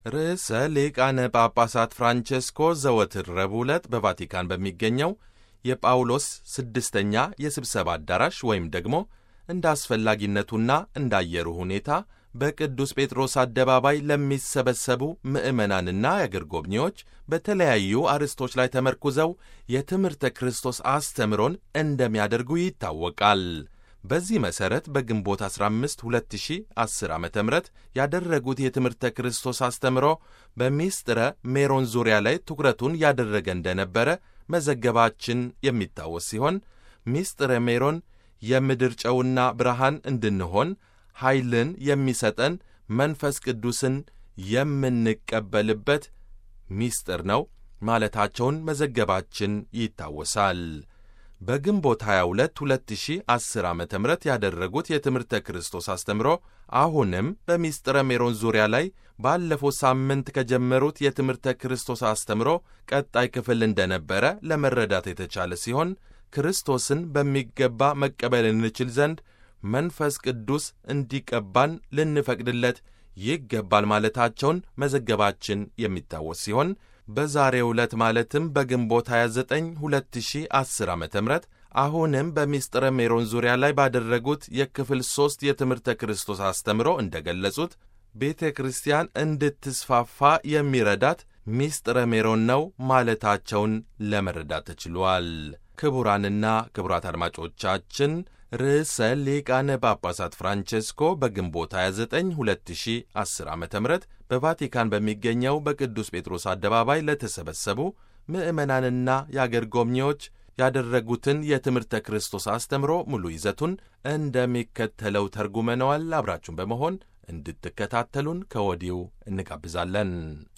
ርዕሰ ሊቃነ ጳጳሳት ፍራንቼስኮ ዘወትር ረቡዕ ዕለት በቫቲካን በሚገኘው የጳውሎስ ስድስተኛ የስብሰባ አዳራሽ ወይም ደግሞ እንደ አስፈላጊነቱና እንደ አየሩ ሁኔታ በቅዱስ ጴጥሮስ አደባባይ ለሚሰበሰቡ ምዕመናንና የአገር ጎብኚዎች በተለያዩ አርዕስቶች ላይ ተመርኩዘው የትምህርተ ክርስቶስ አስተምሮን እንደሚያደርጉ ይታወቃል። በዚህ መሠረት በግንቦት 15 2010 ዓ.ም ያደረጉት የትምህርተ ክርስቶስ አስተምሮ በሚስጥረ ሜሮን ዙሪያ ላይ ትኩረቱን ያደረገ እንደነበረ መዘገባችን የሚታወስ ሲሆን ሚስጥረ ሜሮን የምድር ጨውና ብርሃን እንድንሆን ኃይልን የሚሰጠን መንፈስ ቅዱስን የምንቀበልበት ሚስጥር ነው ማለታቸውን መዘገባችን ይታወሳል። በግንቦት 22 2010 ዓ.ም ያደረጉት የትምህርተ ክርስቶስ አስተምሮ አሁንም በሚስጥረ ሜሮን ዙሪያ ላይ ባለፈው ሳምንት ከጀመሩት የትምህርተ ክርስቶስ አስተምሮ ቀጣይ ክፍል እንደነበረ ለመረዳት የተቻለ ሲሆን ክርስቶስን በሚገባ መቀበል እንችል ዘንድ መንፈስ ቅዱስ እንዲቀባን ልንፈቅድለት ይገባል ማለታቸውን መዘገባችን የሚታወስ ሲሆን በዛሬው ዕለት ማለትም በግንቦት 29 2010 ዓ.ም አሁንም በሚስጥረ ሜሮን ዙሪያ ላይ ባደረጉት የክፍል 3 የትምህርተ ክርስቶስ አስተምሮ እንደገለጹት ቤተ ክርስቲያን እንድትስፋፋ የሚረዳት ሚስጥረ ሜሮን ነው ማለታቸውን ለመረዳት ተችሏል። ክቡራንና ክቡራት አድማጮቻችን ርዕሰ ሊቃነ ጳጳሳት ፍራንቼስኮ በግንቦት 29 2010 ዓ.ም በቫቲካን በሚገኘው በቅዱስ ጴጥሮስ አደባባይ ለተሰበሰቡ ምዕመናንና የአገር ጎብኚዎች ያደረጉትን የትምህርተ ክርስቶስ አስተምሮ ሙሉ ይዘቱን እንደሚከተለው ተርጉመነዋል። አብራችሁን በመሆን እንድትከታተሉን ከወዲሁ እንጋብዛለን።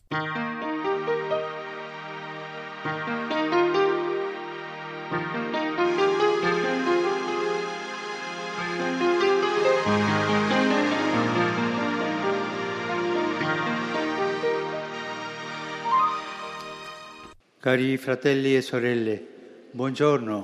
Cari fratelli e sorelle, buongiorno.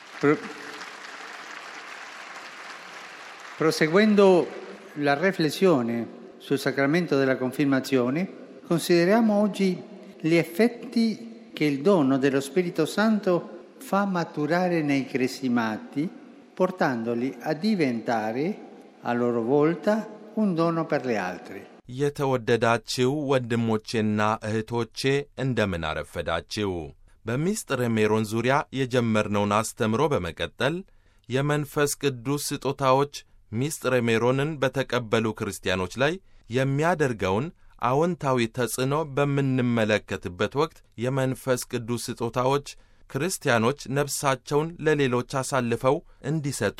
Proseguendo la riflessione sul sacramento della confermazione, consideriamo oggi gli effetti che il dono dello Spirito Santo fa maturare nei cresimati, portandoli a diventare a loro volta un dono per le altre. የተወደዳችሁ ወንድሞቼና እህቶቼ እንደምን አረፈዳችሁ። በሚስጥረ ሜሮን ዙሪያ የጀመርነውን አስተምሮ በመቀጠል የመንፈስ ቅዱስ ስጦታዎች ሚስጥረ ሜሮንን በተቀበሉ ክርስቲያኖች ላይ የሚያደርገውን አዎንታዊ ተጽዕኖ በምንመለከትበት ወቅት የመንፈስ ቅዱስ ስጦታዎች ክርስቲያኖች ነፍሳቸውን ለሌሎች አሳልፈው እንዲሰጡ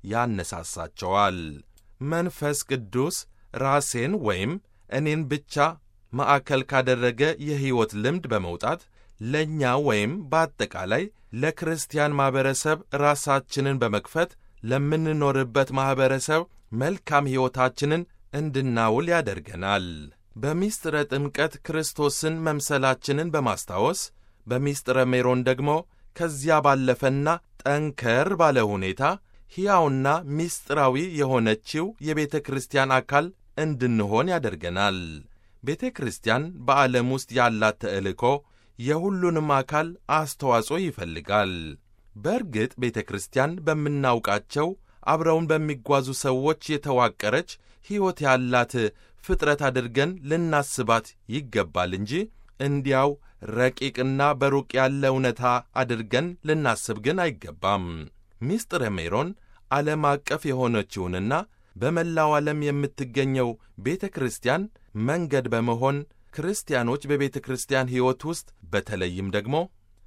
ያነሳሳቸዋል። መንፈስ ቅዱስ ራሴን ወይም እኔን ብቻ ማዕከል ካደረገ የሕይወት ልምድ በመውጣት ለእኛ ወይም በአጠቃላይ ለክርስቲያን ማኅበረሰብ ራሳችንን በመክፈት ለምንኖርበት ማኅበረሰብ መልካም ሕይወታችንን እንድናውል ያደርገናል። በሚስጥረ ጥምቀት ክርስቶስን መምሰላችንን በማስታወስ በሚስጥረ ሜሮን ደግሞ ከዚያ ባለፈና ጠንከር ባለ ሁኔታ ሕያውና ሚስጥራዊ የሆነችው የቤተ ክርስቲያን አካል እንድንሆን ያደርገናል። ቤተ ክርስቲያን በዓለም ውስጥ ያላት ተልእኮ የሁሉንም አካል አስተዋጽኦ ይፈልጋል። በእርግጥ ቤተ ክርስቲያን በምናውቃቸው አብረውን በሚጓዙ ሰዎች የተዋቀረች ሕይወት ያላት ፍጥረት አድርገን ልናስባት ይገባል እንጂ እንዲያው ረቂቅና በሩቅ ያለ እውነታ አድርገን ልናስብ ግን አይገባም። ሚስጥረ ሜሮን ዓለም አቀፍ የሆነችውንና በመላው ዓለም የምትገኘው ቤተ ክርስቲያን መንገድ በመሆን ክርስቲያኖች በቤተ ክርስቲያን ሕይወት ውስጥ በተለይም ደግሞ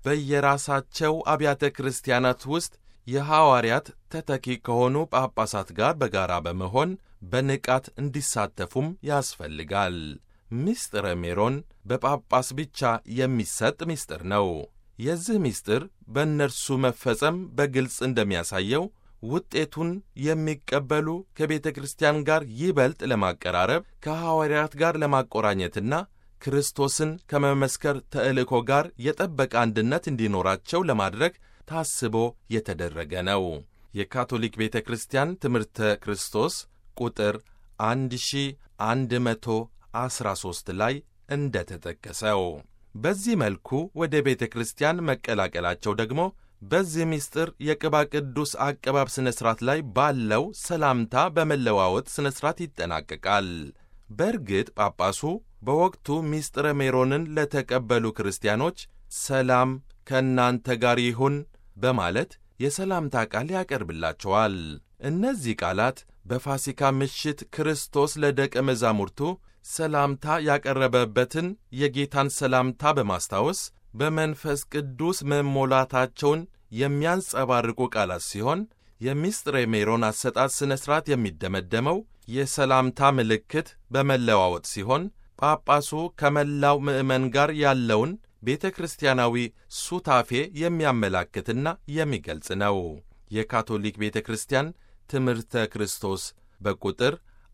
በየራሳቸው አብያተ ክርስቲያናት ውስጥ የሐዋርያት ተተኪ ከሆኑ ጳጳሳት ጋር በጋራ በመሆን በንቃት እንዲሳተፉም ያስፈልጋል። ሚስጥረ ሜሮን በጳጳስ ብቻ የሚሰጥ ሚስጥር ነው። የዚህ ሚስጥር በእነርሱ መፈጸም በግልጽ እንደሚያሳየው ውጤቱን የሚቀበሉ ከቤተ ክርስቲያን ጋር ይበልጥ ለማቀራረብ ከሐዋርያት ጋር ለማቆራኘትና ክርስቶስን ከመመስከር ተልእኮ ጋር የጠበቀ አንድነት እንዲኖራቸው ለማድረግ ታስቦ የተደረገ ነው። የካቶሊክ ቤተ ክርስቲያን ትምህርተ ክርስቶስ ቁጥር 1113 ላይ እንደተጠቀሰው። በዚህ መልኩ ወደ ቤተ ክርስቲያን መቀላቀላቸው ደግሞ በዚህ ምስጢር የቅባ ቅዱስ አቀባብ ሥነ ሥርዓት ላይ ባለው ሰላምታ በመለዋወጥ ሥነ ሥርዓት ይጠናቀቃል። በእርግጥ ጳጳሱ በወቅቱ ምስጢረ ሜሮንን ለተቀበሉ ክርስቲያኖች ሰላም ከእናንተ ጋር ይሁን በማለት የሰላምታ ቃል ያቀርብላቸዋል። እነዚህ ቃላት በፋሲካ ምሽት ክርስቶስ ለደቀ መዛሙርቱ ሰላምታ ያቀረበበትን የጌታን ሰላምታ በማስታወስ በመንፈስ ቅዱስ መሞላታቸውን የሚያንጸባርቁ ቃላት ሲሆን የምስጢረ ሜሮን አሰጣጥ ሥነ ሥርዓት የሚደመደመው የሰላምታ ምልክት በመለዋወጥ ሲሆን ጳጳሱ ከመላው ምዕመን ጋር ያለውን ቤተ ክርስቲያናዊ ሱታፌ የሚያመላክትና የሚገልጽ ነው። የካቶሊክ ቤተ ክርስቲያን ትምህርተ ክርስቶስ በቁጥር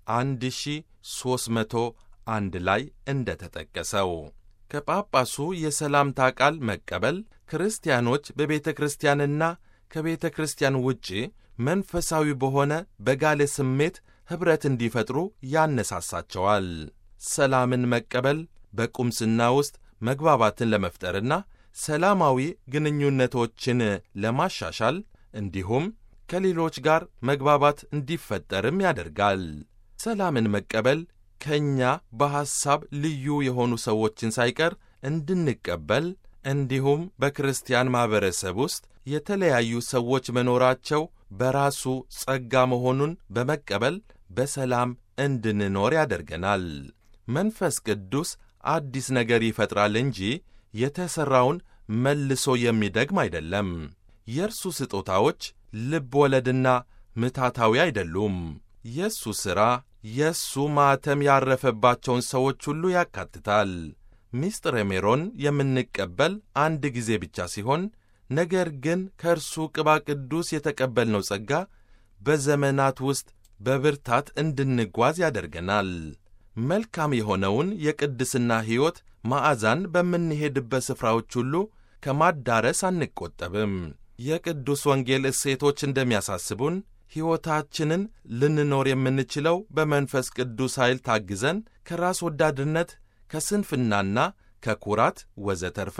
1301 ላይ እንደተጠቀሰው ከጳጳሱ የሰላምታ ቃል መቀበል ክርስቲያኖች በቤተ ክርስቲያንና ከቤተ ክርስቲያን ውጪ መንፈሳዊ በሆነ በጋለ ስሜት ኅብረት እንዲፈጥሩ ያነሳሳቸዋል። ሰላምን መቀበል በቁምስና ውስጥ መግባባትን ለመፍጠርና ሰላማዊ ግንኙነቶችን ለማሻሻል እንዲሁም ከሌሎች ጋር መግባባት እንዲፈጠርም ያደርጋል። ሰላምን መቀበል ከእኛ በሐሳብ ልዩ የሆኑ ሰዎችን ሳይቀር እንድንቀበል እንዲሁም በክርስቲያን ማኅበረሰብ ውስጥ የተለያዩ ሰዎች መኖራቸው በራሱ ጸጋ መሆኑን በመቀበል በሰላም እንድንኖር ያደርገናል። መንፈስ ቅዱስ አዲስ ነገር ይፈጥራል እንጂ የተሠራውን መልሶ የሚደግም አይደለም። የእርሱ ስጦታዎች ልብ ወለድና ምታታዊ አይደሉም። የእሱ ሥራ የእሱ ማኅተም ያረፈባቸውን ሰዎች ሁሉ ያካትታል። ምስጢረ ሜሮን የምንቀበል አንድ ጊዜ ብቻ ሲሆን ነገር ግን ከእርሱ ቅባ ቅዱስ የተቀበልነው ጸጋ በዘመናት ውስጥ በብርታት እንድንጓዝ ያደርገናል። መልካም የሆነውን የቅድስና ሕይወት መዓዛን በምንሄድበት ስፍራዎች ሁሉ ከማዳረስ አንቆጠብም። የቅዱስ ወንጌል እሴቶች እንደሚያሳስቡን ሕይወታችንን ልንኖር የምንችለው በመንፈስ ቅዱስ ኃይል ታግዘን ከራስ ወዳድነት፣ ከስንፍናና ከኩራት ወዘተርፈ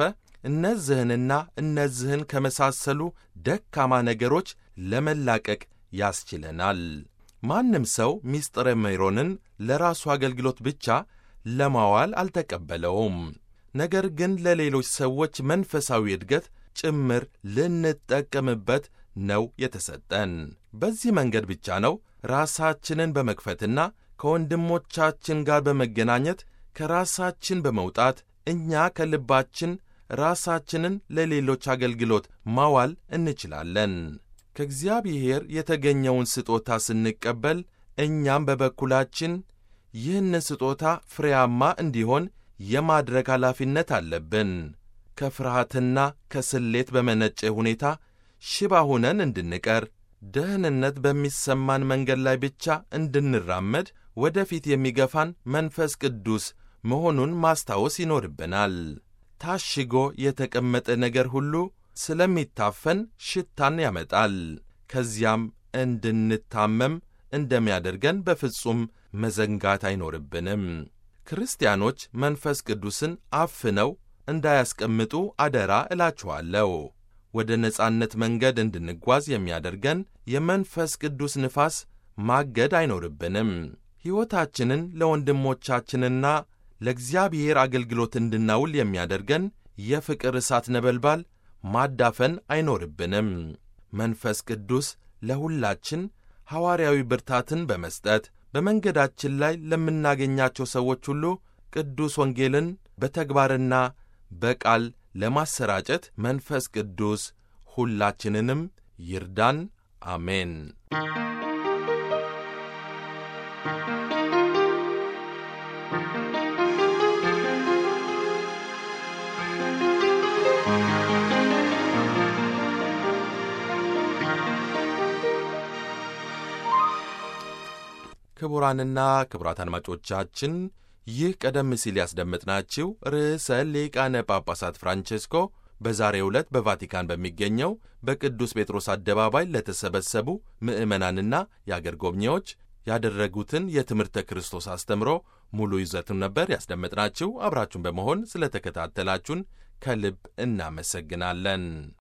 እነዚህን ከመሳሰሉ ደካማ ነገሮች ለመላቀቅ ያስችለናል። ማንም ሰው ምስጢረ ሜሮንን ለራሱ አገልግሎት ብቻ ለማዋል አልተቀበለውም። ነገር ግን ለሌሎች ሰዎች መንፈሳዊ ዕድገት ጭምር ልንጠቀምበት ነው የተሰጠን። በዚህ መንገድ ብቻ ነው ራሳችንን በመክፈትና ከወንድሞቻችን ጋር በመገናኘት ከራሳችን በመውጣት እኛ ከልባችን ራሳችንን ለሌሎች አገልግሎት ማዋል እንችላለን። ከእግዚአብሔር የተገኘውን ስጦታ ስንቀበል እኛም በበኩላችን ይህንን ስጦታ ፍሬያማ እንዲሆን የማድረግ ኃላፊነት አለብን። ከፍርሃትና ከስሌት በመነጨ ሁኔታ ሽባ ሆነን እንድንቀር፣ ደህንነት በሚሰማን መንገድ ላይ ብቻ እንድንራመድ ወደፊት የሚገፋን መንፈስ ቅዱስ መሆኑን ማስታወስ ይኖርብናል። ታሽጎ የተቀመጠ ነገር ሁሉ ስለሚታፈን ሽታን ያመጣል። ከዚያም እንድንታመም እንደሚያደርገን በፍጹም መዘንጋት አይኖርብንም። ክርስቲያኖች መንፈስ ቅዱስን አፍነው እንዳያስቀምጡ አደራ እላችኋለሁ። ወደ ነጻነት መንገድ እንድንጓዝ የሚያደርገን የመንፈስ ቅዱስ ንፋስ ማገድ አይኖርብንም። ሕይወታችንን ለወንድሞቻችንና ለእግዚአብሔር አገልግሎት እንድናውል የሚያደርገን የፍቅር እሳት ነበልባል ማዳፈን አይኖርብንም። መንፈስ ቅዱስ ለሁላችን ሐዋርያዊ ብርታትን በመስጠት በመንገዳችን ላይ ለምናገኛቸው ሰዎች ሁሉ ቅዱስ ወንጌልን በተግባርና በቃል ለማሰራጨት መንፈስ ቅዱስ ሁላችንንም ይርዳን። አሜን። ክቡራንና ክቡራት አድማጮቻችን ይህ ቀደም ሲል ያስደመጥናችሁ ርዕሰ ሊቃነ ጳጳሳት ፍራንቼስኮ በዛሬው ዕለት በቫቲካን በሚገኘው በቅዱስ ጴጥሮስ አደባባይ ለተሰበሰቡ ምዕመናንና የአገር ጎብኚዎች ያደረጉትን የትምህርተ ክርስቶስ አስተምሮ ሙሉ ይዘቱን ነበር ያስደመጥናችሁ። አብራችሁን በመሆን ስለተከታተላችሁን ከልብ እናመሰግናለን።